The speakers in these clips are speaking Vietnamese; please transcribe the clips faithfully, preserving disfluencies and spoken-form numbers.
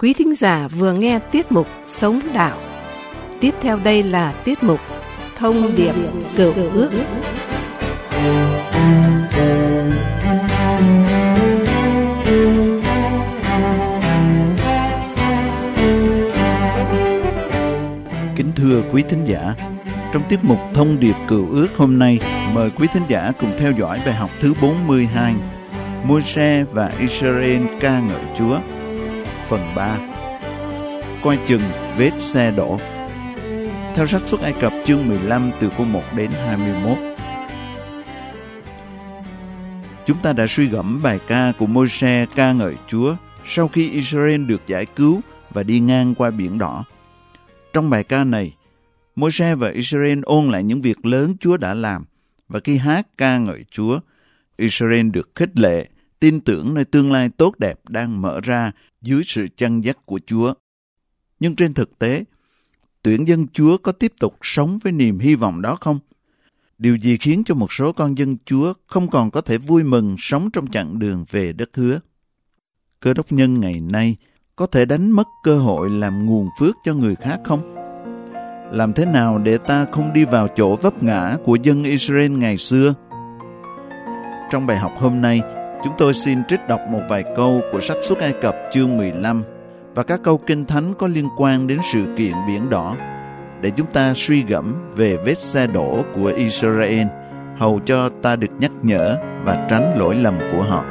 Quý thính giả vừa nghe tiết mục Sống Đạo. Tiếp theo đây là tiết mục Thông điệp Cựu Ước. Kính thưa quý thính giả, trong tiết mục Thông điệp Cựu Ước hôm nay, mời quý thính giả cùng theo dõi bài học thứ bốn mươi hai, Môi-se và Israel ca ngợi Chúa, phần ba, coi chừng vết xe đổ. Theo sách Xuất Ai Cập chương mười lăm từ câu một đến hai mươi mốt. Chúng ta đã suy gẫm bài ca của Môi-se ca ngợi Chúa sau khi Israel được giải cứu và đi ngang qua biển đỏ. Trong bài ca này, Môi-se và Israel ôn lại những việc lớn Chúa đã làm, và khi hát ca ngợi Chúa, Israel được khích lệ, tin tưởng nơi tương lai tốt đẹp đang mở ra dưới sự chăn dắt của Chúa. Nhưng trên thực tế, tuyển dân Chúa có tiếp tục sống với niềm hy vọng đó không? Điều gì khiến cho một số con dân Chúa không còn có thể vui mừng sống trong chặng đường về đất hứa? Cơ đốc nhân ngày nay có thể đánh mất cơ hội làm nguồn phước cho người khác không? Làm thế nào để ta không đi vào chỗ vấp ngã của dân Israel ngày xưa? Trong bài học hôm nay, chúng tôi xin trích đọc một vài câu của sách Xuất Ai Cập chương mười lăm và các câu kinh thánh có liên quan đến sự kiện biển đỏ để chúng ta suy gẫm về vết xe đổ của Israel, hầu cho ta được nhắc nhở và tránh lỗi lầm của họ.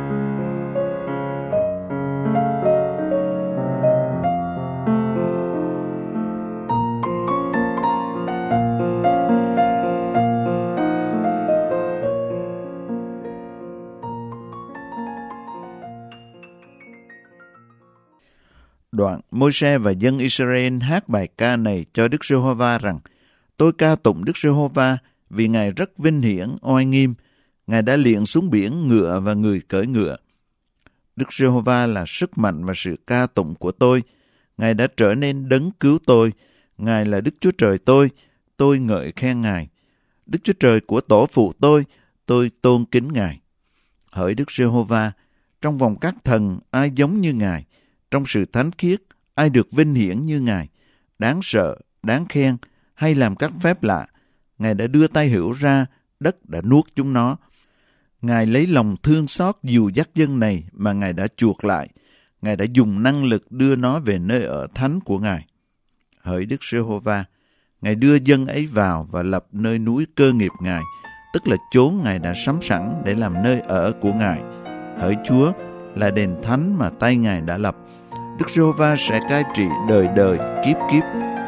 Đoạn Môi-se và dân Israel hát bài ca này cho Đức Giê-hô-va rằng: Tôi ca tụng Đức Giê-hô-va vì Ngài rất vinh hiển, oai nghiêm. Ngài đã liệng xuống biển ngựa và người cưỡi ngựa. Đức Giê-hô-va là sức mạnh và sự ca tụng của tôi. Ngài đã trở nên đấng cứu tôi. Ngài là Đức Chúa Trời tôi, tôi ngợi khen Ngài. Đức Chúa Trời của tổ phụ tôi, tôi tôn kính Ngài. Hỡi Đức Giê-hô-va, trong vòng các thần ai giống như Ngài? Trong sự thánh khiết, ai được vinh hiển như Ngài? Đáng sợ, đáng khen, hay làm các phép lạ. Ngài đã đưa tay hữu ra, đất đã nuốt chúng nó. Ngài lấy lòng thương xót dìu dắt dân này mà Ngài đã chuộc lại. Ngài đã dùng năng lực đưa nó về nơi ở thánh của Ngài. Hỡi Đức Giê-hô-va, Ngài đưa dân ấy vào và lập nơi núi cơ nghiệp Ngài, tức là chốn Ngài đã sắm sẵn để làm nơi ở của Ngài. Hỡi Chúa, là đền thánh mà tay Ngài đã lập. Đức Giê-hô-va sẽ cai trị đời đời kiếp kiếp.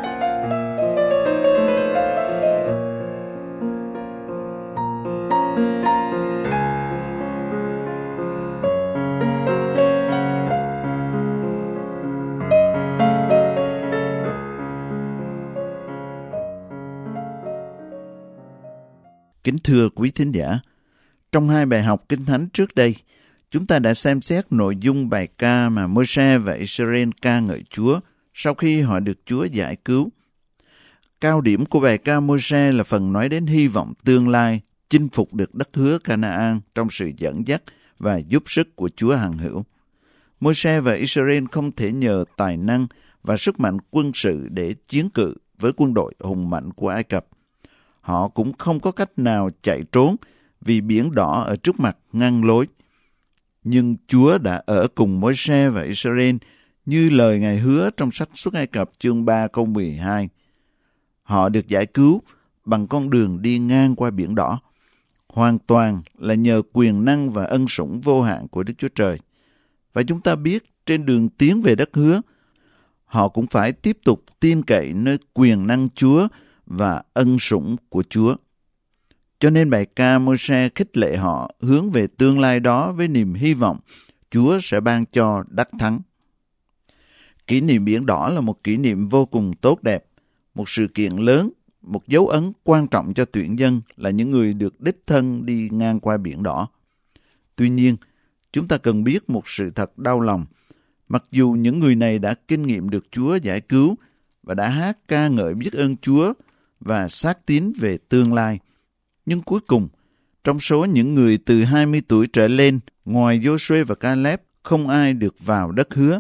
Kính thưa quý thính giả, trong hai bài học Kinh Thánh trước đây, chúng ta đã xem xét nội dung bài ca mà Môi-se và Israel ca ngợi Chúa sau khi họ được Chúa giải cứu. Cao điểm của bài ca Môi-se là phần nói đến hy vọng tương lai chinh phục được đất hứa Ca-na-an trong sự dẫn dắt và giúp sức của Chúa hằng hữu. Môi-se và Israel không thể nhờ tài năng và sức mạnh quân sự để chiến cự với quân đội hùng mạnh của Ai Cập. Họ cũng không có cách nào chạy trốn vì biển đỏ ở trước mặt ngăn lối. Nhưng Chúa đã ở cùng Môi-se và Israel như lời Ngài hứa trong sách Xuất Ai Cập chương ba câu mười hai. Họ được giải cứu bằng con đường đi ngang qua biển đỏ, hoàn toàn là nhờ quyền năng và ân sủng vô hạn của Đức Chúa Trời. Và chúng ta biết trên đường tiến về đất hứa, họ cũng phải tiếp tục tin cậy nơi quyền năng Chúa và ân sủng của Chúa. Cho nên bài ca Môi-se khích lệ họ hướng về tương lai đó với niềm hy vọng Chúa sẽ ban cho đắc thắng. Kỷ niệm biển đỏ là một kỷ niệm vô cùng tốt đẹp, một sự kiện lớn, một dấu ấn quan trọng cho tuyển dân là những người được đích thân đi ngang qua biển đỏ. Tuy nhiên, chúng ta cần biết một sự thật đau lòng. Mặc dù những người này đã kinh nghiệm được Chúa giải cứu và đã hát ca ngợi biết ơn Chúa và xác tín về tương lai, nhưng cuối cùng, trong số những người từ hai mươi tuổi trở lên, ngoài Giô-suê và Ca-lép, không ai được vào đất hứa,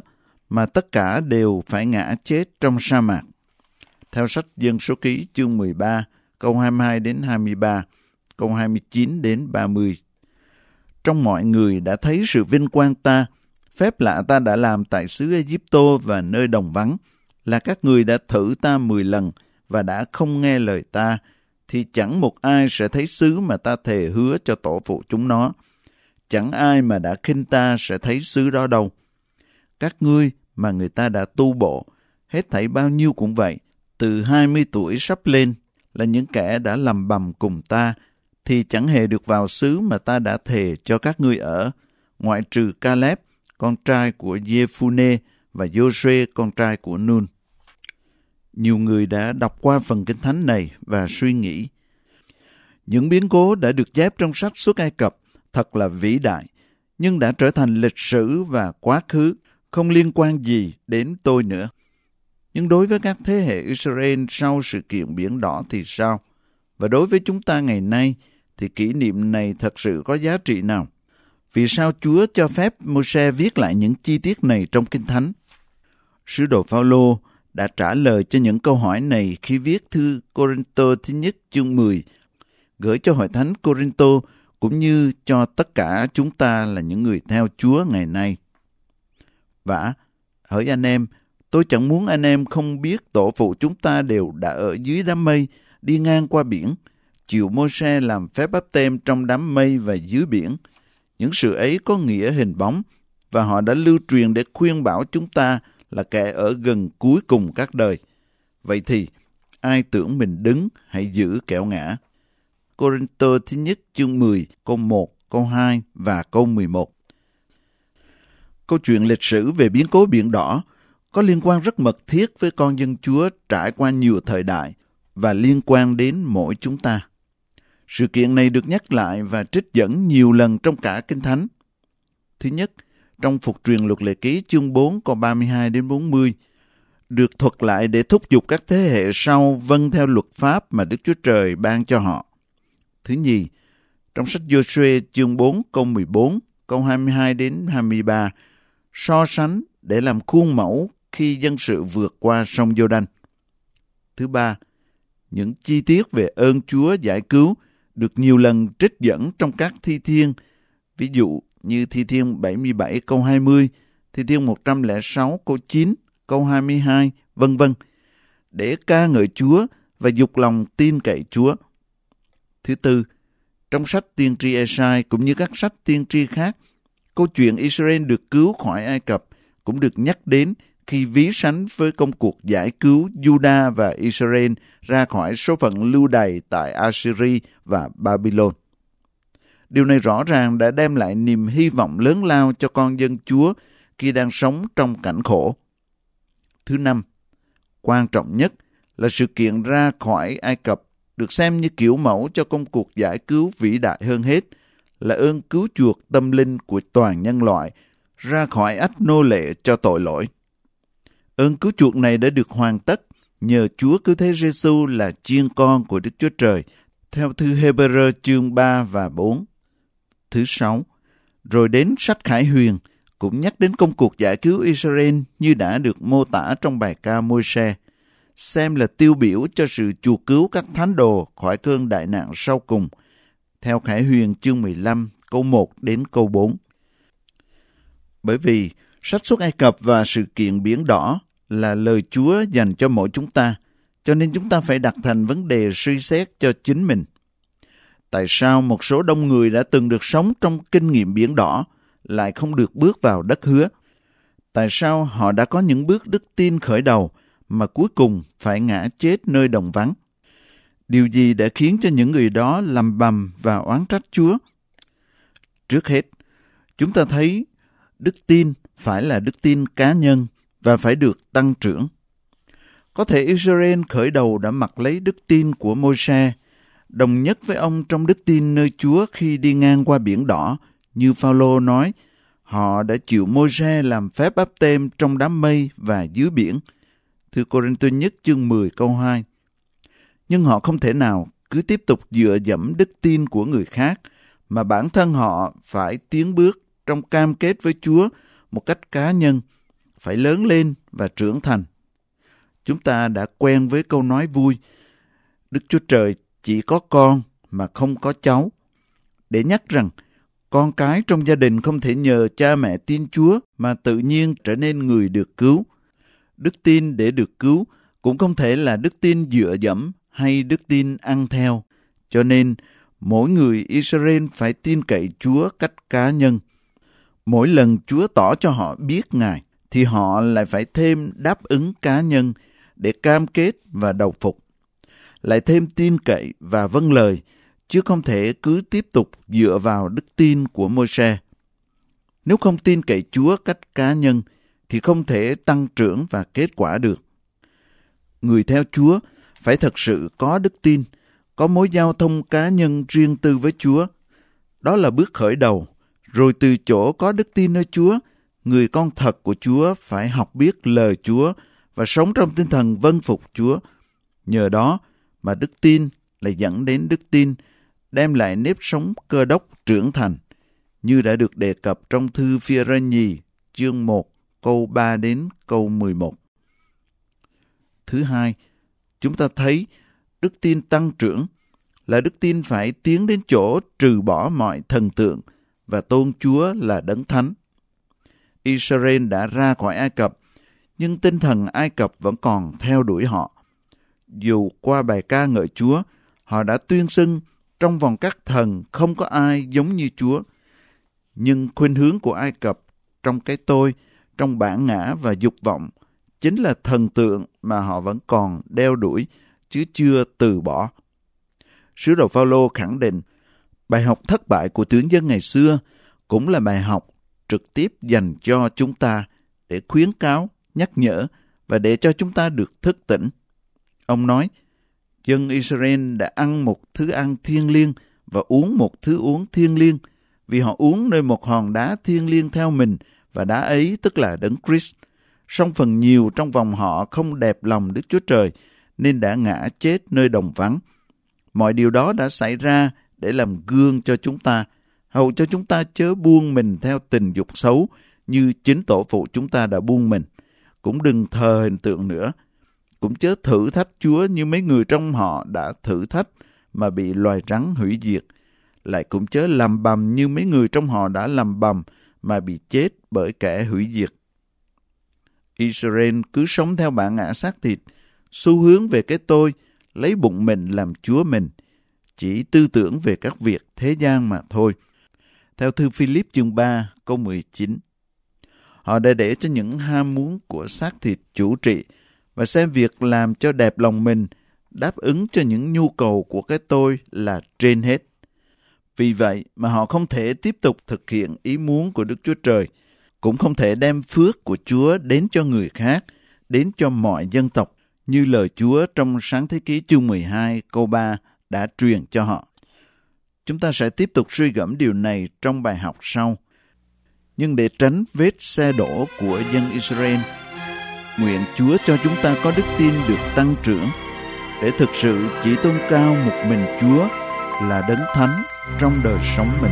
mà tất cả đều phải ngã chết trong sa mạc. Theo sách Dân Số Ký chương mười ba, câu hai mươi hai đến hai mươi ba, câu hai mươi chín đến ba mươi. Trong mọi người đã thấy sự vinh quang ta, phép lạ ta đã làm tại xứ Ai-cập và nơi đồng vắng, là các người đã thử ta mười lần và đã không nghe lời ta, thì chẳng một ai sẽ thấy xứ mà ta thề hứa cho tổ phụ chúng nó. Chẳng ai mà đã khinh ta sẽ thấy xứ đó đâu. Các ngươi mà người ta đã tu bộ, hết thảy bao nhiêu cũng vậy, từ hai mươi tuổi sắp lên, là những kẻ đã lầm bầm cùng ta, thì chẳng hề được vào xứ mà ta đã thề cho các ngươi ở, ngoại trừ Caleb, con trai của Giê-phu-nê, và Giô-suê, con trai của Nun. Nhiều người đã đọc qua phần Kinh Thánh này và suy nghĩ, những biến cố đã được chép trong sách Xuất Ai Cập thật là vĩ đại, nhưng đã trở thành lịch sử và quá khứ, không liên quan gì đến tôi nữa. Nhưng đối với các thế hệ Israel sau sự kiện Biển Đỏ thì sao? Và đối với chúng ta ngày nay thì kỷ niệm này thật sự có giá trị nào? Vì sao Chúa cho phép Môi-se viết lại những chi tiết này trong Kinh Thánh? Sứ đồ Phao-lô đã trả lời cho những câu hỏi này khi viết thư Cô-rinh-tô thứ nhất chương mười, gửi cho hội thánh Cô-rinh-tô cũng như cho tất cả chúng ta là những người theo Chúa ngày nay. Vả, hỡi anh em, tôi chẳng muốn anh em không biết tổ phụ chúng ta đều đã ở dưới đám mây, đi ngang qua biển, chịu Môi-se làm phép báp têm trong đám mây và dưới biển. Những sự ấy có nghĩa hình bóng, và họ đã lưu truyền để khuyên bảo chúng ta là kẻ ở gần cuối cùng các đời. Vậy thì, ai tưởng mình đứng, hãy giữ kẻo ngã. Cô-rinh-tô thứ nhất chương mười, câu một, câu hai và câu mười một. Câu chuyện lịch sử về biến cố Biển Đỏ có liên quan rất mật thiết với con dân Chúa trải qua nhiều thời đại và liên quan đến mỗi chúng ta. Sự kiện này được nhắc lại và trích dẫn nhiều lần trong cả Kinh Thánh. Thứ nhất, trong Phục truyền Luật Lệ Ký chương bốn câu ba mươi hai đến bốn mươi, được thuật lại để thúc giục các thế hệ sau vâng theo luật pháp mà Đức Chúa Trời ban cho họ. Thứ nhì, trong sách Giô-suê chương bốn câu mười bốn, câu hai mươi hai đến hai mươi ba, so sánh để làm khuôn mẫu khi dân sự vượt qua sông Giô-đanh. Thứ ba, những chi tiết về ơn Chúa giải cứu được nhiều lần trích dẫn trong các thi thiên, ví dụ như thi thiên bảy mươi bảy câu hai mươi, thi thiên một trăm lẻ sáu câu chín, câu hai mươi hai, vân vân, để ca ngợi Chúa và dục lòng tin cậy Chúa. Thứ tư, trong sách tiên tri Ê-sai cũng như các sách tiên tri khác, câu chuyện Israel được cứu khỏi Ai Cập cũng được nhắc đến khi ví sánh với công cuộc giải cứu Juda và Israel ra khỏi số phận lưu đày tại Assyria và Babylon. Điều này rõ ràng đã đem lại niềm hy vọng lớn lao cho con dân Chúa khi đang sống trong cảnh khổ. Thứ năm, quan trọng nhất là sự kiện ra khỏi Ai Cập được xem như kiểu mẫu cho công cuộc giải cứu vĩ đại hơn hết, là ơn cứu chuộc tâm linh của toàn nhân loại ra khỏi ách nô lệ cho tội lỗi. Ơn cứu chuộc này đã được hoàn tất nhờ Chúa Cứu Thế Giê-xu là chiên con của Đức Chúa Trời, theo thư Hê-bê-rơ chương ba và bốn. Thứ sáu, rồi đến sách Khải Huyền cũng nhắc đến công cuộc giải cứu Israel như đã được mô tả trong bài ca Môi-se, xem là tiêu biểu cho sự chuộc cứu các thánh đồ khỏi cơn đại nạn sau cùng, theo Khải Huyền chương mười lăm, câu một đến câu bốn. Bởi vì sách Xuất Ai Cập và sự kiện Biển Đỏ là lời Chúa dành cho mỗi chúng ta, cho nên chúng ta phải đặt thành vấn đề suy xét cho chính mình. Tại sao một số đông người đã từng được sống trong kinh nghiệm Biển Đỏ lại không được bước vào đất hứa? Tại sao họ đã có những bước đức tin khởi đầu mà cuối cùng phải ngã chết nơi đồng vắng? Điều gì đã khiến cho những người đó lầm bầm và oán trách Chúa? Trước hết, chúng ta thấy đức tin phải là đức tin cá nhân và phải được tăng trưởng. Có thể Israel khởi đầu đã mặc lấy đức tin của Môi-se, đồng nhất với ông trong đức tin nơi Chúa khi đi ngang qua Biển Đỏ, như Phao-lô nói, họ đã chịu Môi-se làm phép báp têm trong đám mây và dưới biển. Thư Cô-rinh-tô nhất chương mười câu hai. Nhưng họ không thể nào cứ tiếp tục dựa dẫm đức tin của người khác, mà bản thân họ phải tiến bước trong cam kết với Chúa một cách cá nhân, phải lớn lên và trưởng thành. Chúng ta đã quen với câu nói vui, Đức Chúa Trời chỉ có con mà không có cháu, để nhắc rằng con cái trong gia đình không thể nhờ cha mẹ tin Chúa mà tự nhiên trở nên người được cứu. Đức tin để được cứu cũng không thể là đức tin dựa dẫm hay đức tin ăn theo. Cho nên, mỗi người Israel phải tin cậy Chúa cách cá nhân. Mỗi lần Chúa tỏ cho họ biết Ngài, thì họ lại phải thêm đáp ứng cá nhân để cam kết và đầu phục. Lại thêm tin cậy và vâng lời, chứ không thể cứ tiếp tục dựa vào đức tin của Môi-se. Nếu không tin cậy Chúa cách cá nhân, thì không thể tăng trưởng và kết quả được. Người theo Chúa phải thật sự có đức tin, có mối giao thông cá nhân riêng tư với Chúa. Đó là bước khởi đầu. Rồi từ chỗ có đức tin nơi Chúa, người con thật của Chúa phải học biết lời Chúa và sống trong tinh thần vâng phục Chúa. Nhờ đó mà đức tin lại dẫn đến đức tin, đem lại nếp sống Cơ Đốc trưởng thành, như đã được đề cập trong thư Phi-e-rơ nhì chương một câu ba đến câu mười một. Thứ hai, chúng ta thấy đức tin tăng trưởng là đức tin phải tiến đến chỗ trừ bỏ mọi thần tượng và tôn Chúa là Đấng Thánh. Israel đã ra khỏi Ai Cập, nhưng tinh thần Ai Cập vẫn còn theo đuổi họ. Dù qua bài ca ngợi Chúa, họ đã tuyên xưng trong vòng các thần không có ai giống như Chúa. Nhưng khuynh hướng của Ai Cập trong cái tôi, trong bản ngã và dục vọng chính là thần tượng mà họ vẫn còn đeo đuổi, chứ chưa từ bỏ. Sứ đồ Phao-lô khẳng định, bài học thất bại của tuyển dân ngày xưa cũng là bài học trực tiếp dành cho chúng ta để khuyến cáo, nhắc nhở và để cho chúng ta được thức tỉnh. Ông nói, dân Israel đã ăn một thứ ăn thiêng liêng và uống một thứ uống thiêng liêng, vì họ uống nơi một hòn đá thiêng liêng theo mình, và đá ấy tức là Đấng Christ. Song phần nhiều trong vòng họ không đẹp lòng Đức Chúa Trời, nên đã ngã chết nơi đồng vắng. Mọi điều đó đã xảy ra để làm gương cho chúng ta, hầu cho chúng ta chớ buông mình theo tình dục xấu như chính tổ phụ chúng ta đã buông mình. Cũng đừng thờ hình tượng nữa. Cũng chớ thử thách Chúa như mấy người trong họ đã thử thách mà bị loài rắn hủy diệt. Lại cũng chớ làm bầm như mấy người trong họ đã làm bầm mà bị chết bởi kẻ hủy diệt. Israel cứ sống theo bản ngã xác thịt, xu hướng về cái tôi, lấy bụng mình làm Chúa mình, chỉ tư tưởng về các việc thế gian mà thôi. Theo thư Philip chương ba câu mười chín, họ đã để cho những ham muốn của xác thịt chủ trị và xem việc làm cho đẹp lòng mình, đáp ứng cho những nhu cầu của cái tôi là trên hết. Vì vậy mà họ không thể tiếp tục thực hiện ý muốn của Đức Chúa Trời, cũng không thể đem phước của Chúa đến cho người khác, đến cho mọi dân tộc, như lời Chúa trong Sáng Thế Ký chương mười hai câu ba đã truyền cho họ. Chúng ta sẽ tiếp tục suy gẫm điều này trong bài học sau. Nhưng để tránh vết xe đổ của dân Israel, nguyện Chúa cho chúng ta có đức tin được tăng trưởng, để thực sự chỉ tôn cao một mình Chúa là Đấng Thánh trong đời sống mình.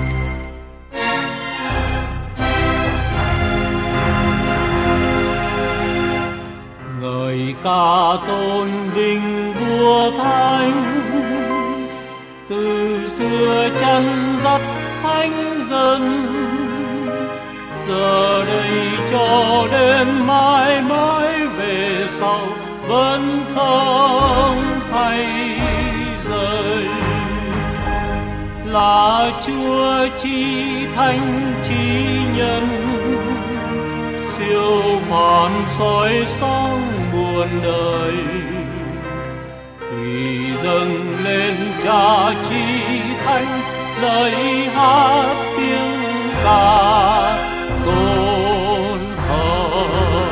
Ngợi ca tôn vinh vua thánh, từ xưa chân dắt thánh dân, giờ đây cho đến mãi mãi về sau vẫn không thay rời. Là Chúa chi thánh chi nhân, siêu phàm soi sáng muôn đời. Quỳ dâng lên Cha chi thánh, lời hát tiếng ca tôn thờ.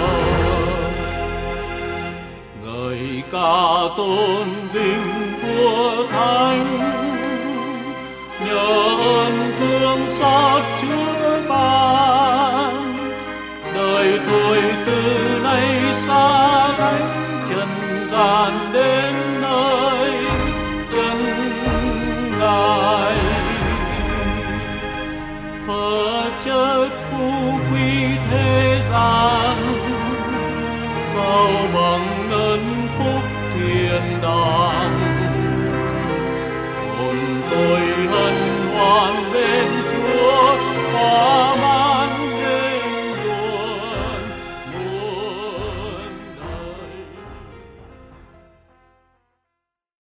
Ngợi ca tôn vinh vua thánh, nhờ ơn thương xót Chúa ban. Đời tôi từ nay xa cách trần gian đến nơi chân Ngài. Phật chất phú quý thế gian, sao bằng ân phúc thiên đàng.